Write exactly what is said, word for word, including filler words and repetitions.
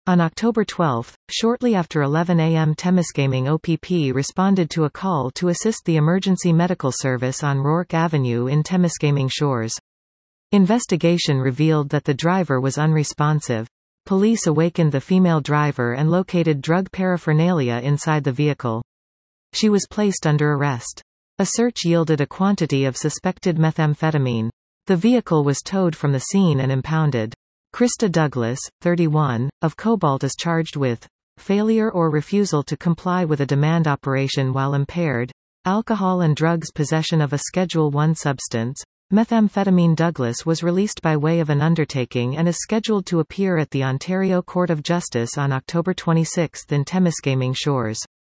On October twelfth, shortly after eleven a m Temiskaming O P P responded to a call to assist the emergency medical service on Rourke Avenue in Temiskaming Shores. Investigation revealed that the driver was unresponsive. Police awakened the female driver and located drug paraphernalia inside the vehicle. She was placed under arrest. A search yielded a quantity of suspected methamphetamine. The vehicle was towed from the scene and impounded. Krista Douglas, thirty-one, of Cobalt is charged with failure or refusal to comply with a demand operation while impaired, alcohol and drugs possession of a Schedule one substance. Methamphetamine. Douglas was released by way of an undertaking and is scheduled to appear at the Ontario Court of Justice on October twenty-sixth in Temiskaming Shores.